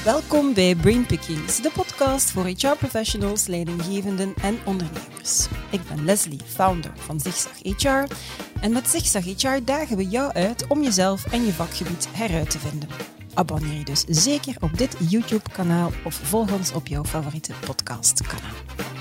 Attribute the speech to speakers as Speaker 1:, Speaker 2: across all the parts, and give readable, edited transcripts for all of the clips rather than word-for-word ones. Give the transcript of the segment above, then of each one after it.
Speaker 1: Welkom bij Brainpickings, de podcast voor HR-professionals, leidinggevenden en ondernemers. Ik ben Leslie, founder van Zigzag HR. En met Zigzag HR dagen we jou uit om jezelf en je vakgebied heruit te vinden. Abonneer je dus zeker op dit YouTube-kanaal of volg ons op jouw favoriete podcastkanaal.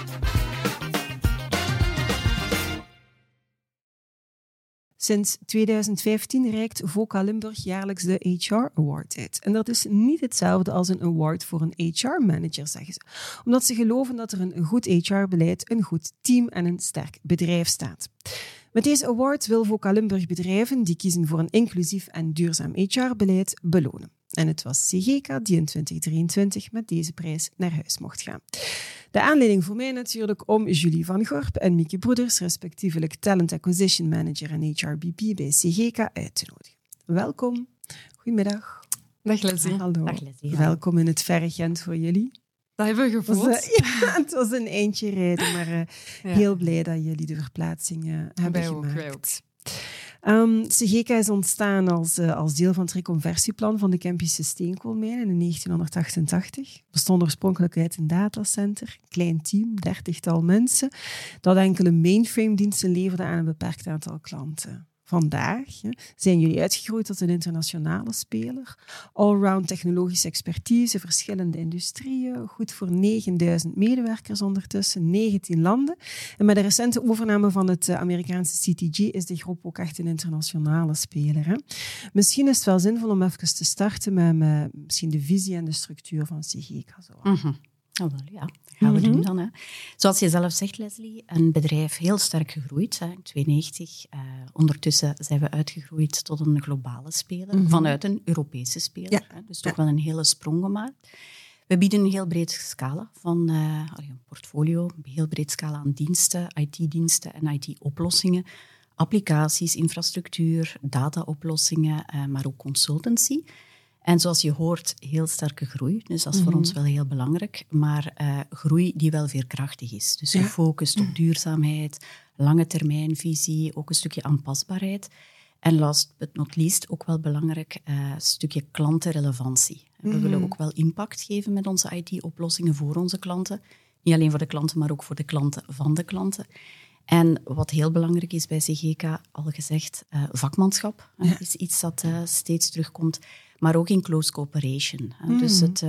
Speaker 1: Sinds 2015 reikt VOCA Limburg jaarlijks de HR Award uit. En dat is niet hetzelfde als een award voor een HR-manager, zeggen ze. Omdat ze geloven dat er een goed HR-beleid, een goed team en een sterk bedrijf staat. Met deze award wil VOCA Limburg bedrijven die kiezen voor een inclusief en duurzaam HR-beleid belonen. En het was CGK die in 2023 met deze prijs naar huis mocht gaan. De aanleiding voor mij natuurlijk om Julie van Gorp en Mieke Broeders, respectievelijk Talent Acquisition Manager en HRBP bij CGK, uit te nodigen. Welkom. Goedemiddag.
Speaker 2: Dag Leslie.
Speaker 1: Hallo.
Speaker 2: Dag Leslie.
Speaker 1: Welkom in het verre Gent voor jullie.
Speaker 2: Dat hebben we gevoeld.
Speaker 1: Het was een eindje rijden, maar heel blij dat jullie de verplaatsing hebben gemaakt.
Speaker 2: Wij ook.
Speaker 1: CGK is ontstaan als deel van het reconversieplan van de Kempische steenkoolmijnen in 1988. Bestond oorspronkelijk uit een datacenter, een klein team, 30-tal mensen, dat enkele mainframe-diensten leverde aan een beperkt aantal klanten. Vandaag zijn jullie uitgegroeid tot een internationale speler. Allround technologische expertise, verschillende industrieën, goed voor 9000 medewerkers ondertussen, 19 landen. En met de recente overname van het Amerikaanse CTG is de groep ook echt een internationale speler. Hè? Misschien is het wel zinvol om even te starten met misschien de visie en de structuur van CGK.
Speaker 2: Oh, wel, ja, dat gaan we doen dan. Hè. Zoals je zelf zegt, Leslie, een bedrijf heel sterk gegroeid. Hè, in 1992. Ondertussen zijn we uitgegroeid tot een globale speler, vanuit een Europese speler. Ja. Hè, dus toch wel een hele sprong gemaakt. We bieden een heel breed scala van een portfolio, een heel breed scala aan diensten, IT-diensten en IT-oplossingen, applicaties, infrastructuur, data-oplossingen, maar ook consultancy. En zoals je hoort, heel sterke groei. Dus dat is voor ons wel heel belangrijk. Maar groei die wel veerkrachtig is. Dus gefocust op duurzaamheid, lange termijnvisie, ook een stukje aanpasbaarheid. En last but not least, ook wel belangrijk, een stukje klantenrelevantie. We willen ook wel impact geven met onze IT-oplossingen voor onze klanten. Niet alleen voor de klanten, maar ook voor de klanten van de klanten. En wat heel belangrijk is bij CGK, al gezegd, vakmanschap is iets dat steeds terugkomt. Maar ook in close cooperation. Dus het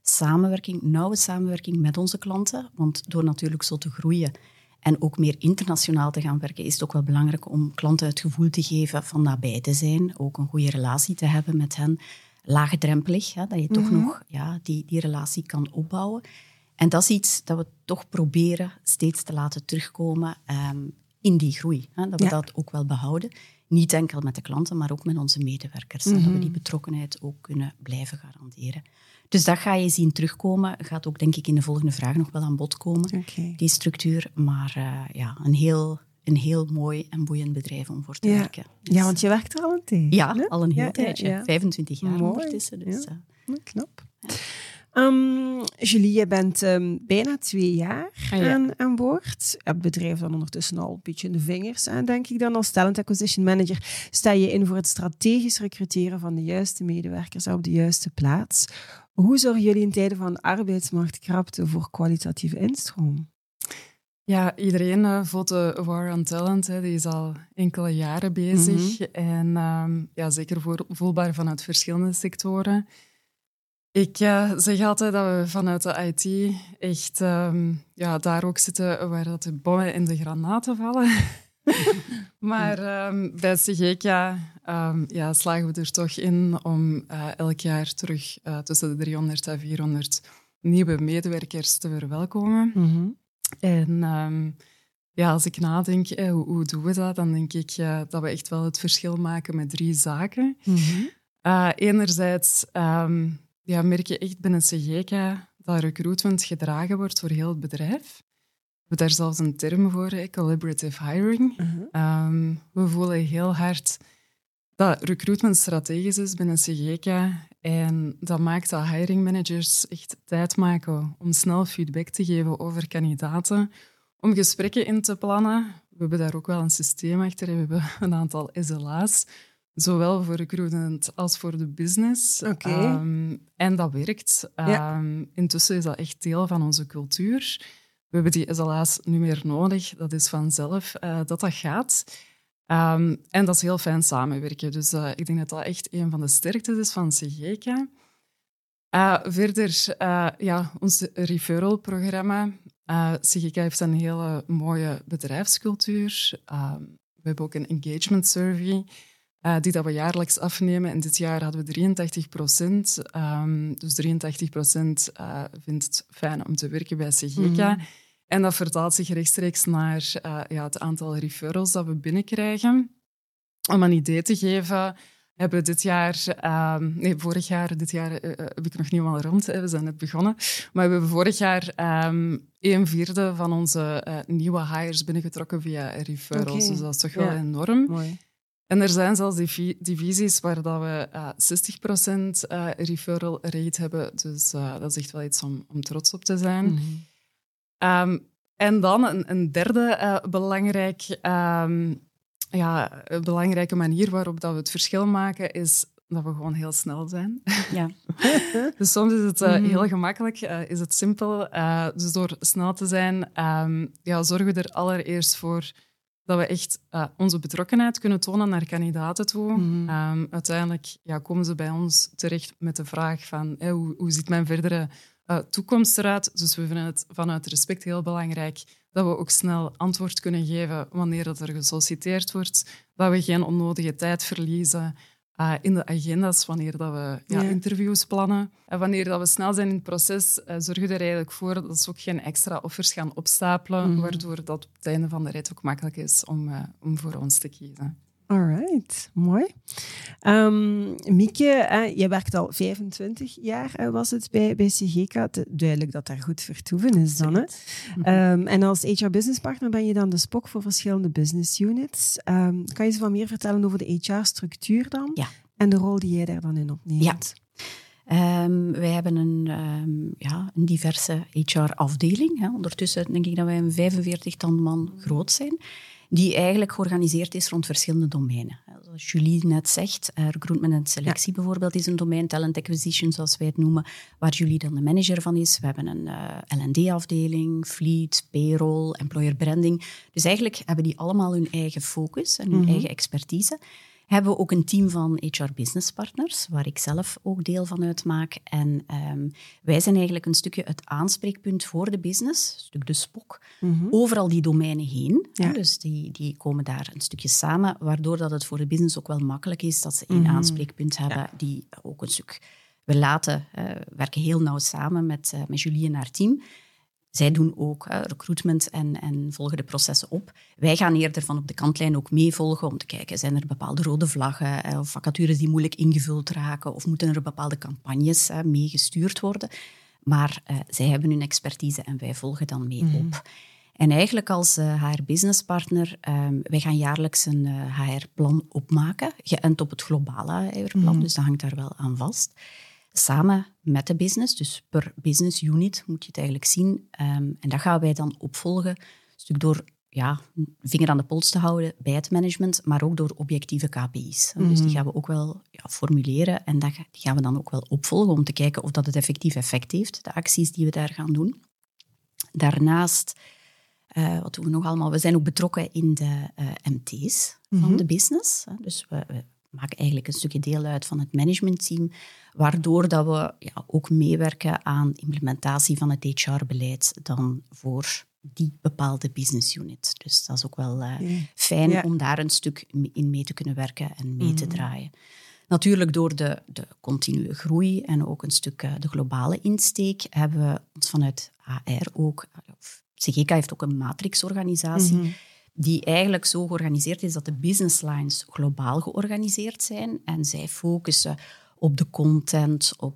Speaker 2: nauwe samenwerking met onze klanten. Want door natuurlijk zo te groeien en ook meer internationaal te gaan werken, is het ook wel belangrijk om klanten het gevoel te geven van nabij te zijn. Ook een goede relatie te hebben met hen. Laagdrempelig, dat je toch nog die relatie kan opbouwen. En dat is iets dat we toch proberen steeds te laten terugkomen in die groei. Dat we dat ook wel behouden. Niet enkel met de klanten, maar ook met onze medewerkers. Dat we die betrokkenheid ook kunnen blijven garanderen. Dus dat ga je zien terugkomen. Gaat ook, denk ik, in de volgende vraag nog wel aan bod komen, die structuur. Maar een heel mooi en boeiend bedrijf om voor te werken. Dus,
Speaker 1: ja, want je werkt er al een tijdje.
Speaker 2: Ja, hè? Al een heel tijdje. Ja. 25 jaar ondertussen. Dus,
Speaker 1: knap. Ja. Julie, je bent bijna 2 jaar aan boord. Je hebt het bedrijf dan ondertussen al een beetje in de vingers. Denk ik dan als Talent Acquisition Manager sta je in voor het strategisch recruteren van de juiste medewerkers op de juiste plaats. Hoe zorgen jullie in tijden van arbeidsmarktkrapte voor kwalitatieve instroom?
Speaker 2: Ja, iedereen voelt de War on Talent. Die is al enkele jaren bezig. En zeker voelbaar vanuit verschillende sectoren. Ik zeg altijd dat we vanuit de IT echt daar ook zitten waar dat de bommen en de granaten vallen. Maar bij CGK slagen we er toch in om elk jaar terug tussen de 300 en 400 nieuwe medewerkers te verwelkomen. En als ik nadenk, hoe doen we dat? Dan denk ik dat we echt wel het verschil maken met 3 zaken. Enerzijds merk je echt binnen CGK dat recruitment gedragen wordt door heel het bedrijf. We hebben daar zelfs een term voor, collaborative hiring. We voelen heel hard dat recruitment strategisch is binnen CGK. En dat maakt dat hiring managers echt tijd maken om snel feedback te geven over kandidaten, om gesprekken in te plannen. We hebben daar ook wel een systeem achter. We hebben een aantal SLA's.
Speaker 3: Zowel voor recruitment als voor de business.
Speaker 1: Oké.
Speaker 3: En dat werkt. Intussen is dat echt deel van onze cultuur. We hebben die SLA's niet meer nodig. Dat is vanzelf dat gaat. En dat is heel fijn samenwerken. Dus ik denk dat dat echt een van de sterktes is van CGK. Verder, ons referral-programma. CGK heeft een hele mooie bedrijfscultuur. We hebben ook een engagement survey die dat we jaarlijks afnemen. En dit jaar hadden we 83%. Dus 83% vindt het fijn om te werken bij CGK. En dat vertaalt zich rechtstreeks naar het aantal referrals dat we binnenkrijgen. Om een idee te geven, hebben we vorig jaar, dit jaar heb ik nog niet helemaal rond, we zijn net begonnen, maar we hebben vorig jaar 1/4 van onze nieuwe hires binnengetrokken via referrals. Okay. Dus dat is toch wel enorm. Mooi. En er zijn zelfs divisies waar dat we 60% referral rate hebben. Dus dat is echt wel iets om trots op te zijn. En dan een derde belangrijke manier waarop dat we het verschil maken is dat we gewoon heel snel zijn. Ja. Dus soms is het heel gemakkelijk, is het simpel. Dus door snel te zijn, zorgen we er allereerst voor dat we echt onze betrokkenheid kunnen tonen naar kandidaten toe. Uiteindelijk komen ze bij ons terecht met de vraag van hoe ziet mijn verdere toekomst eruit. Dus we vinden het vanuit respect heel belangrijk dat we ook snel antwoord kunnen geven wanneer dat er gesolliciteerd wordt. Dat we geen onnodige tijd verliezen in de agenda's wanneer dat we interviews plannen. En wanneer dat we snel zijn in het proces, zorgen we er eigenlijk voor dat ze ook geen extra offers gaan opstapelen, waardoor dat op het einde van de rit ook makkelijk is om voor ons te kiezen.
Speaker 1: Alright, mooi. Mieke, jij werkt al 25 jaar, was het, bij CGK. Duidelijk dat daar goed vertoeven is dan. Hè? En als HR Business Partner ben je dan de spok voor verschillende business units. Kan je eens wat meer vertellen over de HR-structuur dan? Ja. En de rol die jij daar dan in opneemt?
Speaker 2: Ja. Wij hebben een diverse HR-afdeling. Ondertussen denk ik dat wij een 45-tal man groot zijn, die eigenlijk georganiseerd is rond verschillende domeinen. Zoals Julie net zegt, recruitment en selectie bijvoorbeeld is een domein, talent acquisition zoals wij het noemen, waar Julie dan de manager van is. We hebben een L&D-afdeling, fleet, payroll, employer branding. Dus eigenlijk hebben die allemaal hun eigen focus en hun eigen expertise. Hebben we ook een team van HR Business Partners, waar ik zelf ook deel van uitmaak. En wij zijn eigenlijk een stukje het aanspreekpunt voor de business, een stuk de spok, over al die domeinen heen. Ja. Dus die komen daar een stukje samen, waardoor dat het voor de business ook wel makkelijk is dat ze één aanspreekpunt hebben, die ook een stuk... We werken heel nauw samen met Julie en haar team. Zij doen ook recruitment en volgen de processen op. Wij gaan eerder van op de kantlijn ook meevolgen om te kijken, zijn er bepaalde rode vlaggen of vacatures die moeilijk ingevuld raken of moeten er bepaalde campagnes meegestuurd worden. Maar zij hebben hun expertise en wij volgen dan mee op. En eigenlijk als HR-businesspartner, wij gaan jaarlijks een HR-plan opmaken, geënt op het globale HR-plan, dus dat hangt daar wel aan vast. Samen met de business, dus per business unit moet je het eigenlijk zien. En dat gaan wij dan opvolgen, een stuk door vinger aan de pols te houden bij het management, maar ook door objectieve KPI's. Dus die gaan we ook wel formuleren en die gaan we dan ook wel opvolgen om te kijken of dat het effectief effect heeft, de acties die we daar gaan doen. Daarnaast, wat doen we nog allemaal? We zijn ook betrokken in de MT's van de business. Dus we maken eigenlijk een stukje deel uit van het managementteam, waardoor dat we ook meewerken aan implementatie van het HR-beleid dan voor die bepaalde business unit. Dus dat is ook wel fijn om daar een stuk in mee te kunnen werken en mee te draaien. Natuurlijk door de continue groei en ook een stuk de globale insteek hebben we ons vanuit HR ook... CGK heeft ook een matrixorganisatie die eigenlijk zo georganiseerd is dat de business lines globaal georganiseerd zijn en zij focussen op de content, op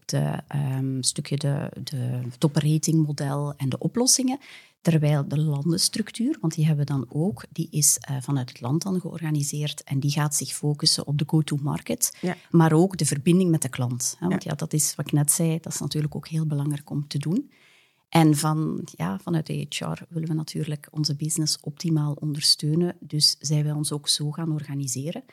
Speaker 2: het operatingmodel en de oplossingen, terwijl de landenstructuur, want die hebben we dan ook, die is vanuit het land dan georganiseerd en die gaat zich focussen op de go-to-market, maar ook de verbinding met de klant. Want dat is wat ik net zei, dat is natuurlijk ook heel belangrijk om te doen. En vanuit de HR willen we natuurlijk onze business optimaal ondersteunen. Dus zijn wij ons ook zo gaan organiseren.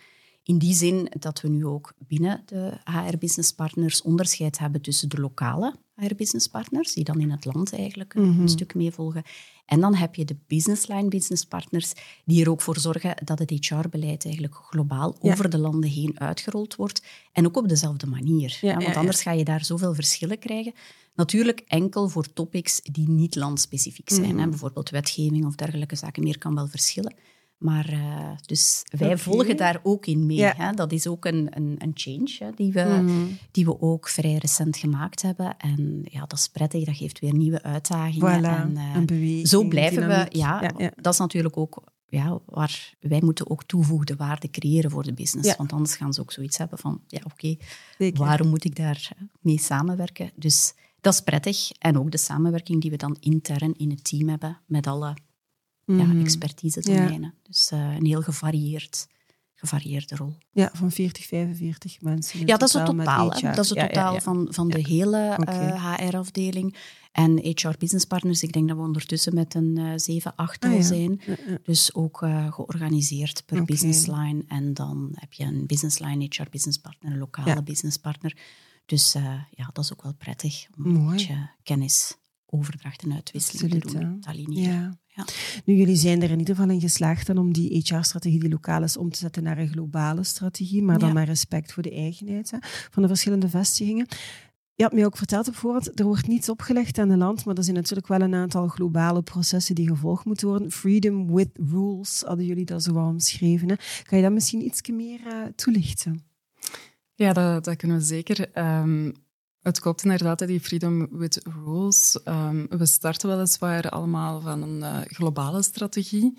Speaker 2: In die zin dat we nu ook binnen de HR-businesspartners onderscheid hebben tussen de lokale HR-businesspartners, die dan in het land eigenlijk een stuk meevolgen. En dan heb je de businessline businesspartners, die er ook voor zorgen dat het HR-beleid eigenlijk globaal over de landen heen uitgerold wordt. En ook op dezelfde manier. Want anders ga je daar zoveel verschillen krijgen. Natuurlijk enkel voor topics die niet landspecifiek zijn. Bijvoorbeeld wetgeving of dergelijke zaken meer kan wel verschillen. Maar dus wij volgen daar ook in mee. Hè? Dat is ook een change die we ook vrij recent gemaakt hebben. En ja, dat is prettig, dat geeft weer nieuwe uitdagingen.
Speaker 1: Voilà, en beweging,
Speaker 2: zo blijven
Speaker 1: dynamiek.
Speaker 2: we. Dat is natuurlijk ook waar wij moeten ook toegevoegde waarde creëren voor de business.
Speaker 1: Ja.
Speaker 2: Want anders gaan ze ook zoiets hebben van, waarom moet ik daar mee samenwerken? Dus dat is prettig. En ook de samenwerking die we dan intern in het team hebben met alle expertise-domeinen. Ja. Dus een heel gevarieerde rol.
Speaker 1: Ja, van 40, 45 mensen.
Speaker 2: Ja, dat is het totaal. Dat is het totaal van de hele HR-afdeling. En HR Business Partners, ik denk dat we ondertussen met een 7, 8 zijn. Dus ook georganiseerd per business line. En dan heb je een business line, HR Business Partner, een lokale business partner. Dus dat is ook wel prettig om een beetje kennisoverdracht en uitwisseling te doen. Te aligneren. Ja.
Speaker 1: Nu, jullie zijn er in ieder geval in geslaagd dan om die HR-strategie die lokaal is om te zetten naar een globale strategie, maar dan met respect voor de eigenheid van de verschillende vestigingen. Je had mij ook verteld op voorhand, er wordt niets opgelegd aan de land, maar er zijn natuurlijk wel een aantal globale processen die gevolgd moeten worden. Freedom with rules, hadden jullie dat zo wel omschreven. Hè? Kan je dat misschien iets meer toelichten?
Speaker 3: Ja, dat kunnen we zeker. Het klopt inderdaad, die Freedom with Rules. We starten weliswaar allemaal van een globale strategie.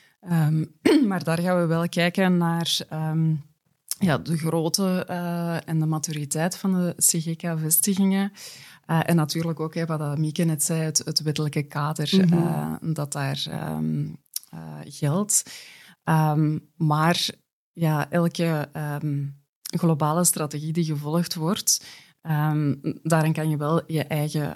Speaker 3: Maar daar gaan we wel kijken naar de grootte en de maturiteit van de CGK-vestigingen. En natuurlijk ook, wat Mieke net zei, het wettelijke kader dat daar geldt. Maar elke globale strategie die gevolgd wordt, daarin kan je wel je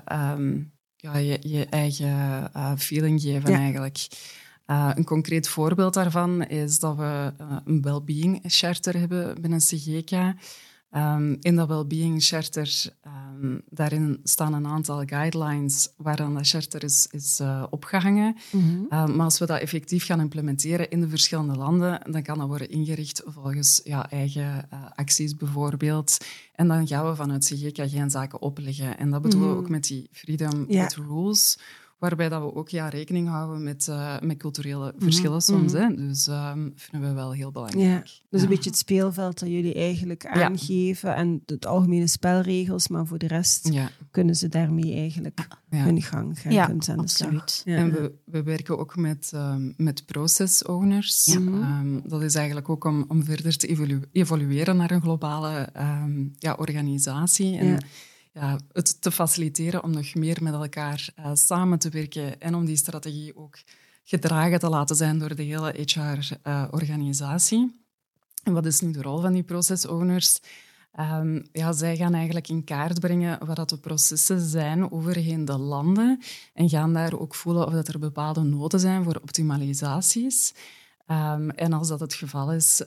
Speaker 3: eigen feeling geven eigenlijk. Een concreet voorbeeld daarvan is dat we een well-being charter hebben binnen CGK. In dat well-being charter, daarin staan een aantal guidelines waaraan dat charter is opgehangen. Maar als we dat effectief gaan implementeren in de verschillende landen, dan kan dat worden ingericht volgens eigen acties bijvoorbeeld. En dan gaan we vanuit CGK geen zaken opleggen. En dat bedoelen we ook met die Freedom with Rules, waarbij dat we ook rekening houden met culturele verschillen soms. Hè. Dus vinden we wel heel belangrijk.
Speaker 1: Dus een beetje het speelveld dat jullie eigenlijk aangeven en de algemene spelregels, maar voor de rest kunnen ze daarmee eigenlijk hun gang gaan.
Speaker 2: Ja, absoluut.
Speaker 3: En we werken ook met process owners. Dat is eigenlijk ook om verder te evolueren naar een globale organisatie. En het te faciliteren om nog meer met elkaar samen te werken en om die strategie ook gedragen te laten zijn door de hele HR-organisatie. En wat is nu de rol van die process owners? Zij gaan eigenlijk in kaart brengen wat dat de processen zijn overheen de landen en gaan daar ook voelen of dat er bepaalde noden zijn voor optimalisaties. En als dat het geval is,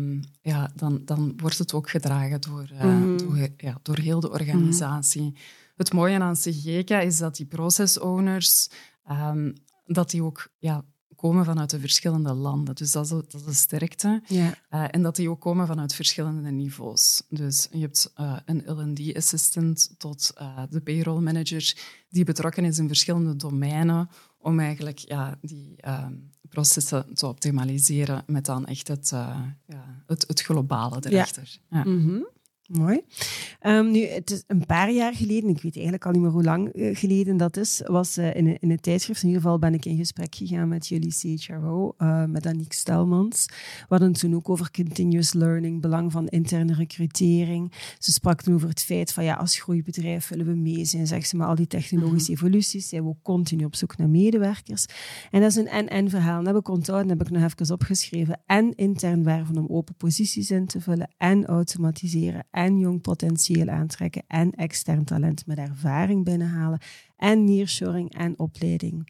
Speaker 3: dan wordt het ook gedragen door heel de organisatie. Het mooie aan CGK is dat die process owners dat die ook komen vanuit de verschillende landen. Dus dat is de sterkte. Ja. En dat die ook komen vanuit verschillende niveaus. Dus je hebt een L&D-assistant tot de payroll manager die betrokken is in verschillende domeinen om eigenlijk die processen te optimaliseren met dan echt het globale erachter. Ja.
Speaker 1: Mooi. Nu, het is een paar jaar geleden, ik weet eigenlijk al niet meer hoe lang geleden dat is, was in het tijdschrift, in ieder geval ben ik in gesprek gegaan met jullie CHRO, met Aniek Stelmans. We hadden toen ook over continuous learning, belang van interne recrutering. Ze sprak toen over het feit van als groeibedrijf willen we mee zijn, zegt ze, maar al die technologische evoluties zijn we ook continu op zoek naar medewerkers. En dat is een en-en verhaal. Dat heb ik onthouden, dat heb ik nog even opgeschreven. En intern werven om open posities in te vullen, en automatiseren, en jong potentieel aantrekken, en extern talent met ervaring binnenhalen, en nearshoring en opleiding.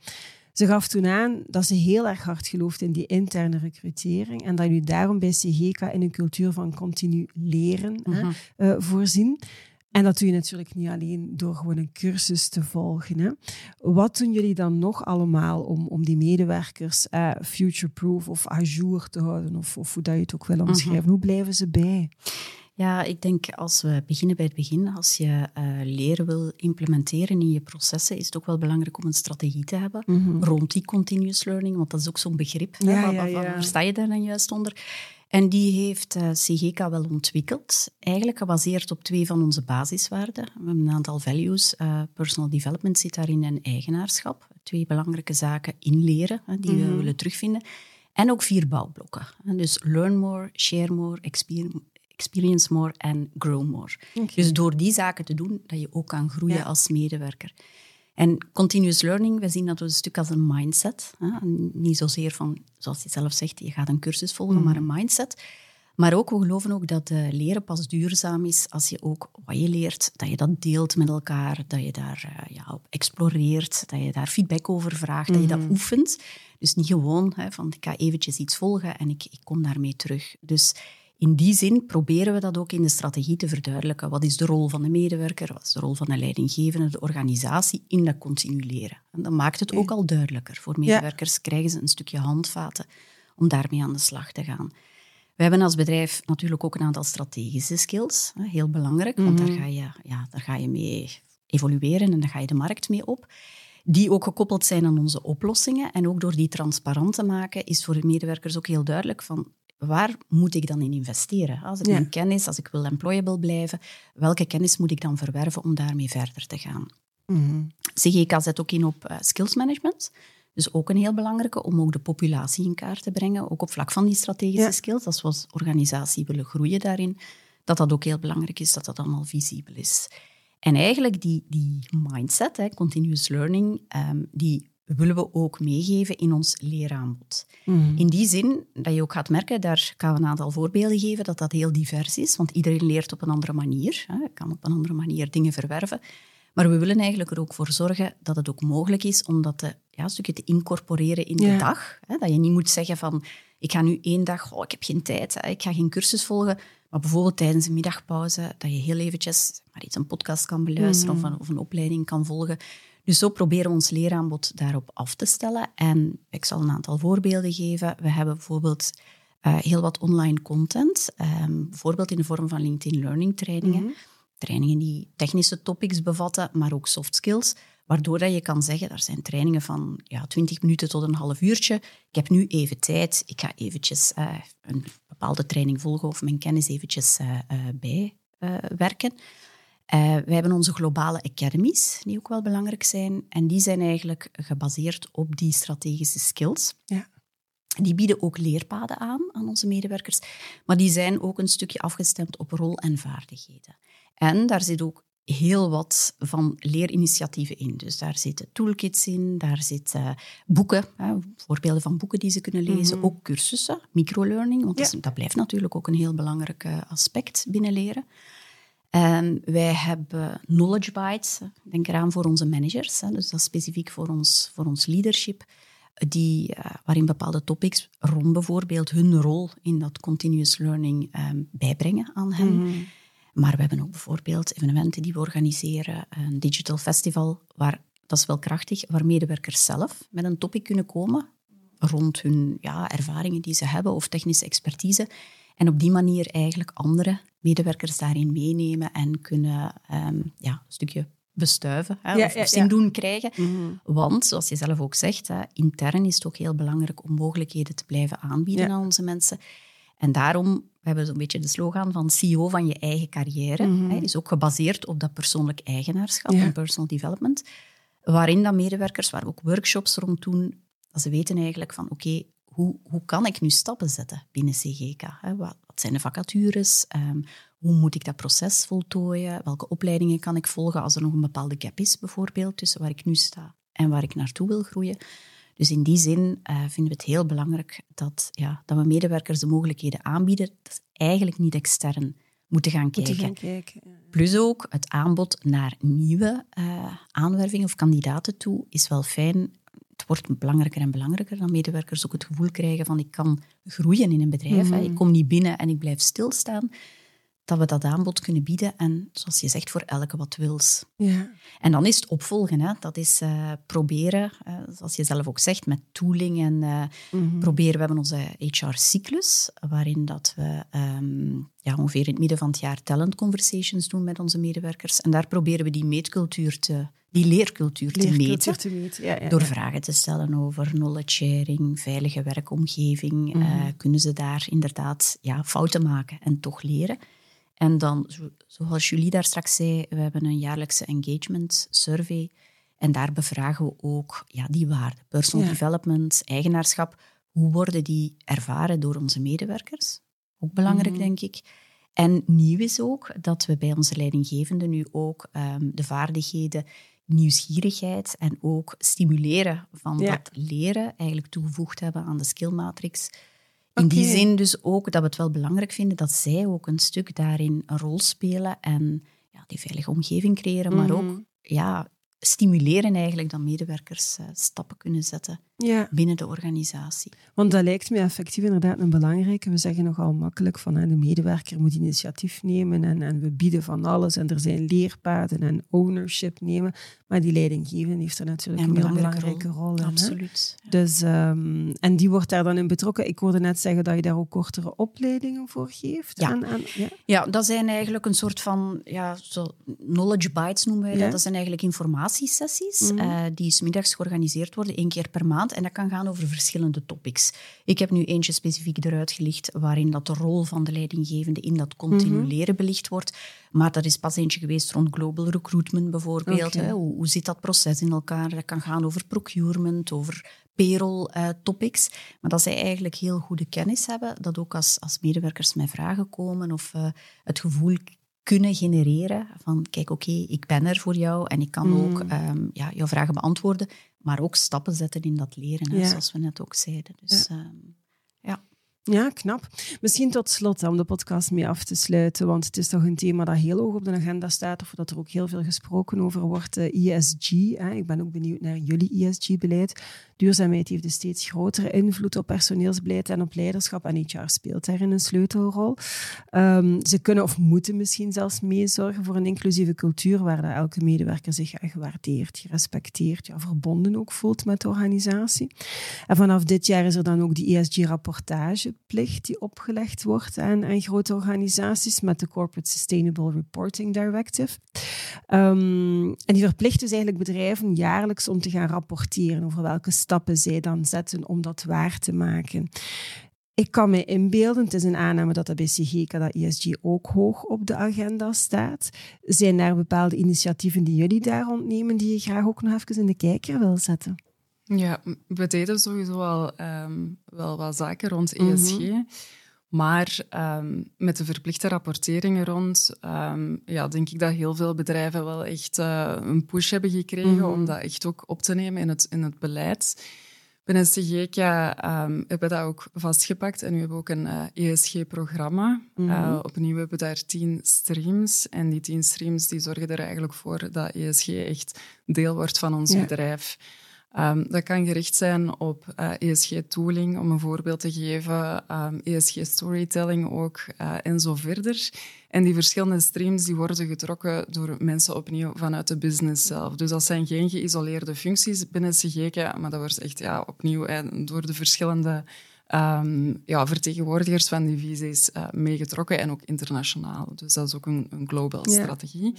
Speaker 1: Ze gaf toen aan dat ze heel erg hard gelooft in die interne recrutering en dat jullie daarom bij CGK in een cultuur van continu leren voorzien. En dat doe je natuurlijk niet alleen door gewoon een cursus te volgen. Hè. Wat doen jullie dan nog allemaal om die medewerkers future-proof of à jour te houden? Of hoe dat je het ook wil omschrijven. Hoe blijven ze bij?
Speaker 2: Ja, ik denk als we beginnen bij het begin, als je leren wil implementeren in je processen, is het ook wel belangrijk om een strategie te hebben rond die continuous learning, want dat is ook zo'n begrip. Wat versta je daar dan juist onder? En die heeft CGK wel ontwikkeld, eigenlijk gebaseerd op 2 van onze basiswaarden. We hebben een aantal values. Personal development zit daarin en eigenaarschap. 2 belangrijke zaken in leren die we willen terugvinden. En ook 4 bouwblokken. Dus learn more, share more, experience more en grow more. Okay. Dus door die zaken te doen, dat je ook kan groeien als medewerker. En continuous learning, we zien dat een stuk als een mindset. Niet zozeer van, zoals je zelf zegt, je gaat een cursus volgen, maar een mindset. Maar ook, we geloven ook dat leren pas duurzaam is als je ook wat je leert, dat je dat deelt met elkaar, dat je daar op exploreert, dat je daar feedback over vraagt, dat je dat oefent. Dus niet gewoon van, ik ga eventjes iets volgen en ik kom daarmee terug. Dus in die zin proberen we dat ook in de strategie te verduidelijken. Wat is de rol van de medewerker? Wat is de rol van de leidinggevende, de organisatie in dat continu leren? En dat maakt het ook al duidelijker. Voor medewerkers krijgen ze een stukje handvaten om daarmee aan de slag te gaan. We hebben als bedrijf natuurlijk ook een aantal strategische skills. Heel belangrijk, want daar ga je mee evolueren en daar ga je de markt mee op. Die ook gekoppeld zijn aan onze oplossingen. En ook door die transparant te maken, is voor de medewerkers ook heel duidelijk van waar moet ik dan in investeren? Als ik mijn kennis, als ik wil employable blijven, welke kennis moet ik dan verwerven om daarmee verder te gaan? CGK zet ook in op skills management. Dus ook een heel belangrijke om ook de populatie in kaart te brengen. Ook op vlak van die strategische skills, als we als organisatie willen groeien daarin, dat ook heel belangrijk is, dat dat allemaal visibel is. En eigenlijk die mindset, continuous learning, die willen we ook meegeven in ons leeraanbod. In die zin dat je ook gaat merken, daar gaan we een aantal voorbeelden geven, dat heel divers is, want iedereen leert op een andere manier. Kan op een andere manier dingen verwerven. Maar we willen eigenlijk er ook voor zorgen dat het ook mogelijk is om dat een stukje te incorporeren in de dag. Dat je niet moet zeggen van, ik ga nu 1 dag, ik heb geen tijd, ik ga geen cursus volgen. Maar bijvoorbeeld tijdens een middagpauze, dat je heel eventjes maar iets een podcast kan beluisteren of een opleiding kan volgen. Dus zo proberen we ons leeraanbod daarop af te stellen. En ik zal een aantal voorbeelden geven. We hebben bijvoorbeeld heel wat online content. Bijvoorbeeld in de vorm van LinkedIn Learning trainingen. Trainingen die technische topics bevatten, maar ook soft skills. Waardoor dat je kan zeggen, er zijn trainingen van 20 minuten tot een half uurtje. Ik heb nu even tijd. Ik ga eventjes een bepaalde training volgen of mijn kennis eventjes bijwerken. We hebben onze globale academies, die ook wel belangrijk zijn. En die zijn eigenlijk gebaseerd op die strategische skills. Ja. Die bieden ook leerpaden aan onze medewerkers. Maar die zijn ook een stukje afgestemd op rol en vaardigheden. En daar zit ook heel wat van leerinitiatieven in. Dus daar zitten toolkits in, daar zitten boeken, voorbeelden van boeken die ze kunnen lezen. Ook cursussen, microlearning, want dat blijft natuurlijk ook een heel belangrijk aspect binnen leren. Wij hebben knowledge bites, denk eraan voor onze managers, dus dat is specifiek voor ons leadership, waarin bepaalde topics rond bijvoorbeeld hun rol in dat continuous learning bijbrengen aan hen. Maar we hebben ook bijvoorbeeld evenementen die we organiseren, een digital festival, dat is wel krachtig, waar medewerkers zelf met een topic kunnen komen rond hun ervaringen die ze hebben of technische expertise. En op die manier eigenlijk andere medewerkers daarin meenemen en kunnen een stukje bestuiven of zin doen krijgen. Want, zoals je zelf ook zegt, intern is het ook heel belangrijk om mogelijkheden te blijven aanbieden aan onze mensen. En daarom, we hebben zo'n beetje de slogan van CEO van je eigen carrière. Is ook gebaseerd op dat persoonlijk eigenaarschap en personal development. Waarin dat medewerkers, waar we ook workshops rond doen, dat ze weten eigenlijk van oké, hoe kan ik nu stappen zetten binnen CGK? Wat zijn de vacatures? Hoe moet ik dat proces voltooien? Welke opleidingen kan ik volgen als er nog een bepaalde gap is, bijvoorbeeld, tussen waar ik nu sta en waar ik naartoe wil groeien? Dus in die zin vinden we het heel belangrijk dat we medewerkers de mogelijkheden aanbieden. Dat ze eigenlijk niet extern moeten gaan kijken. Plus ook het aanbod naar nieuwe aanwervingen of kandidaten toe is wel fijn. het wordt belangrijker en belangrijker dat medewerkers ook het gevoel krijgen van ik kan groeien in een bedrijf. Hè. Ik kom niet binnen en ik blijf stilstaan. Dat we dat aanbod kunnen bieden en, zoals je zegt, voor elke wat wils.
Speaker 1: Ja.
Speaker 2: En dan is het opvolgen. Hè. Dat is proberen, zoals je zelf ook zegt, met tooling en proberen. We hebben onze HR-cyclus, waarin dat we ongeveer in het midden van het jaar talent conversations doen met onze medewerkers. En daar proberen we die leercultuur te meten.
Speaker 1: Ja.
Speaker 2: Door vragen te stellen over knowledge sharing, veilige werkomgeving. Kunnen ze daar inderdaad fouten maken en toch leren? En dan, zoals Julie daar straks zei, we hebben een jaarlijkse engagement survey. En daar bevragen we ook die waarden. Personal development, eigenaarschap. Hoe worden die ervaren door onze medewerkers? Ook belangrijk, denk ik. En nieuw is ook dat we bij onze leidinggevenden nu ook de vaardigheden nieuwsgierigheid en ook stimuleren van dat leren eigenlijk toegevoegd hebben aan de skillmatrix. In die zin dus ook dat we het wel belangrijk vinden dat zij ook een stuk daarin een rol spelen en die veilige omgeving creëren, maar ook stimuleren eigenlijk dat medewerkers stappen kunnen zetten binnen de organisatie.
Speaker 1: Want dat lijkt me effectief inderdaad een belangrijke. We zeggen nogal makkelijk van de medewerker moet initiatief nemen en we bieden van alles en er zijn leerpaden en ownership nemen. Maar die leidinggevende heeft er natuurlijk een heel belangrijke rol in.
Speaker 2: Absoluut.
Speaker 1: Hè? Dus, en die wordt daar dan in betrokken. Ik hoorde net zeggen dat je daar ook kortere opleidingen voor geeft.
Speaker 2: Ja, dat zijn eigenlijk een soort van knowledge bites noemen wij dat.
Speaker 1: Ja.
Speaker 2: Dat zijn eigenlijk informatiesessies die 's middags georganiseerd worden, 1 keer per maand. En dat kan gaan over verschillende topics. Ik heb nu eentje specifiek eruit gelicht waarin dat de rol van de leidinggevende in dat continu leren belicht wordt. Maar dat is pas eentje geweest rond global recruitment bijvoorbeeld. Hè. Hoe zit dat proces in elkaar? Dat kan gaan over procurement, over payroll topics. Maar dat zij eigenlijk heel goede kennis hebben, dat ook als medewerkers met vragen komen of het gevoel kunnen genereren van kijk, ik ben er voor jou en ik kan ook jouw vragen beantwoorden, maar ook stappen zetten in dat leren, zoals we net ook zeiden. Dus
Speaker 1: Ja, knap. Misschien tot slot, om de podcast mee af te sluiten, want het is toch een thema dat heel hoog op de agenda staat, of dat er ook heel veel gesproken over wordt, ESG. Ik ben ook benieuwd naar jullie ESG-beleid. Duurzaamheid heeft een steeds grotere invloed op personeelsbeleid en op leiderschap, en HR speelt daarin een sleutelrol. Ze kunnen of moeten misschien zelfs meezorgen voor een inclusieve cultuur waar dat elke medewerker zich gewaardeerd, gerespecteerd, verbonden ook voelt met de organisatie. En vanaf dit jaar is er dan ook die ESG-rapportageplicht die opgelegd wordt aan grote organisaties met de Corporate Sustainable Reporting Directive. En die verplicht dus eigenlijk bedrijven jaarlijks om te gaan rapporteren over welke stappen zij dan zetten om dat waar te maken. Ik kan me inbeelden, het is een aanname dat bij CGK dat ESG ook hoog op de agenda staat. Zijn er bepaalde initiatieven die jullie daar ontnemen die je graag ook nog even in de kijker wil zetten?
Speaker 3: Ja, we deden sowieso al wel wat zaken rond ESG. Maar met de verplichte rapporteringen rond, denk ik dat heel veel bedrijven wel echt een push hebben gekregen om dat echt ook op te nemen in het beleid. Binnen CGK hebben we dat ook vastgepakt en nu hebben we ook een ESG-programma. Opnieuw hebben we daar 10 streams. En die 10 streams die zorgen er eigenlijk voor dat ESG echt deel wordt van ons bedrijf. Dat kan gericht zijn op ESG-tooling, om een voorbeeld te geven, ESG-storytelling ook en zo verder. En die verschillende streams die worden getrokken door mensen opnieuw vanuit de business zelf. Dus dat zijn geen geïsoleerde functies binnen CGK, maar dat wordt echt opnieuw door de verschillende vertegenwoordigers van die visies meegetrokken en ook internationaal. Dus dat is ook een global strategie.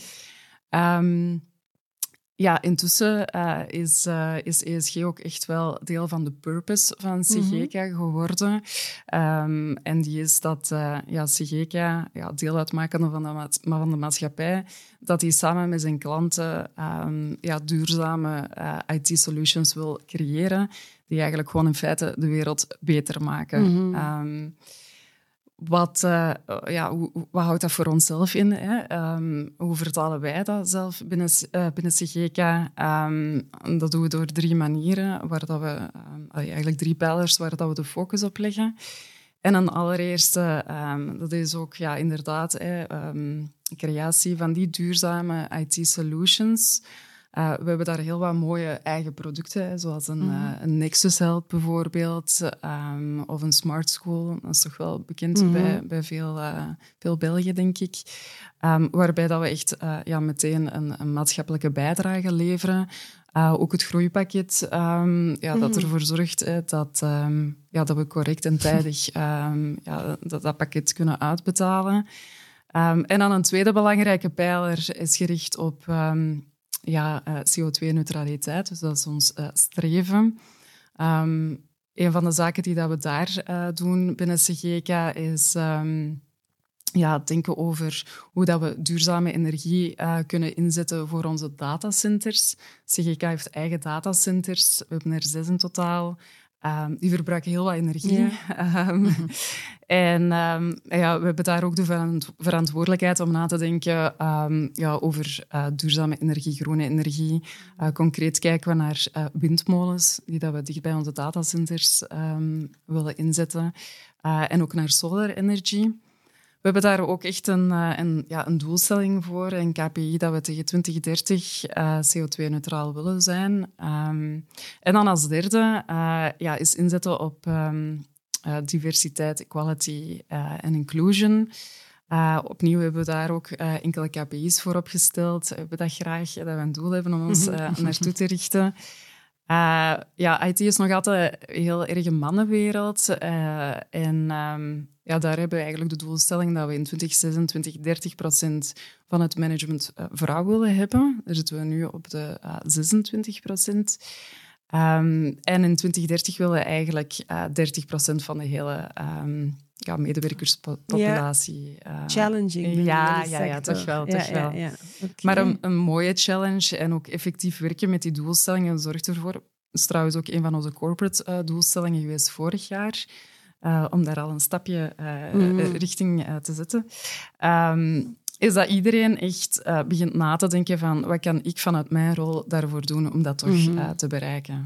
Speaker 3: Intussen is ESG ook echt wel deel van de purpose van CGK geworden. En die is dat CGK, deel uitmakende van de maatschappij, dat die samen met zijn klanten duurzame IT-solutions wil creëren, die eigenlijk gewoon in feite de wereld beter maken. Wat houdt dat voor onszelf in? Hoe vertalen wij dat zelf binnen CGK? Dat doen we door 3 manieren, waar dat we eigenlijk 3 pijlers waar dat we de focus op leggen. En een allereerste, dat is ook inderdaad creatie van die duurzame IT-solutions. We hebben daar heel wat mooie eigen producten, zoals een Nexus Health bijvoorbeeld, of een Smart School. Dat is toch wel bekend bij veel Belgen, denk ik. Waarbij dat we echt meteen een maatschappelijke bijdrage leveren. Ook het groeipakket dat ervoor zorgt dat we correct en tijdig dat pakket kunnen uitbetalen. En dan een tweede belangrijke pijler is gericht op CO2-neutraliteit. Dus dat is ons streven. Een van de zaken die dat we daar doen binnen CGK is denken over hoe dat we duurzame energie kunnen inzetten voor onze datacenters. CGK heeft eigen datacenters. We hebben er 6 in totaal. Die verbruiken heel wat energie. Ja. We hebben daar ook de verantwoordelijkheid om na te denken over duurzame energie, groene energie. Concreet kijken we naar windmolens, die dat we dicht bij onze datacenters willen inzetten. En ook naar solar energy. We hebben daar ook echt een doelstelling voor, een KPI, dat we tegen 2030 CO2-neutraal willen zijn. En dan als derde is inzetten op diversiteit, equality en inclusion. Opnieuw hebben we daar ook enkele KPI's voor opgesteld. We hebben dat graag, dat we een doel hebben om ons naartoe te richten. IT is nog altijd heel erg een mannenwereld. Daar hebben we eigenlijk de doelstelling dat we in 2026 30% van het management vrouw willen hebben. Daar zitten we nu op de 26%. En in 2030 willen we eigenlijk 30% van de hele medewerkerspopulatie.
Speaker 1: Challenging.
Speaker 3: Ja, toch wel. Okay. Maar een mooie challenge en ook effectief werken met die doelstellingen zorgt ervoor. Dat is trouwens ook een van onze corporate doelstellingen geweest vorig jaar. Om daar al een stapje richting te zetten. Is dat iedereen echt begint na te denken van wat kan ik vanuit mijn rol daarvoor doen om dat toch te bereiken.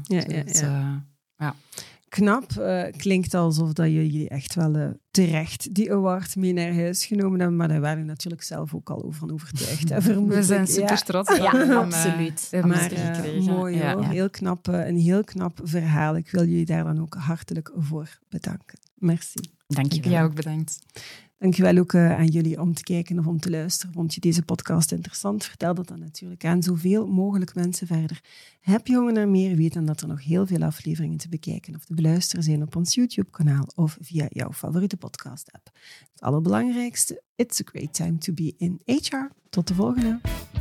Speaker 1: Knap. Klinkt alsof dat jullie echt wel terecht die award mee naar huis genomen hebben, maar daar waren we natuurlijk zelf ook al van overtuigd.
Speaker 3: We zijn super trots.
Speaker 2: Absoluut.
Speaker 1: Mooi hoor. Ja. Heel knap, een heel knap verhaal. Ik wil jullie daar dan ook hartelijk voor bedanken. Merci.
Speaker 2: Dank je wel.
Speaker 3: Jij ook bedankt.
Speaker 1: Dankjewel ook aan jullie om te kijken of om te luisteren. Vond je deze podcast interessant? Vertel dat dan natuurlijk aan zoveel mogelijk mensen verder. Heb je honger naar meer? Weet dan dat er nog heel veel afleveringen te bekijken of te beluisteren zijn op ons YouTube-kanaal of via jouw favoriete podcast-app. Het allerbelangrijkste, it's a great time to be in HR. Tot de volgende.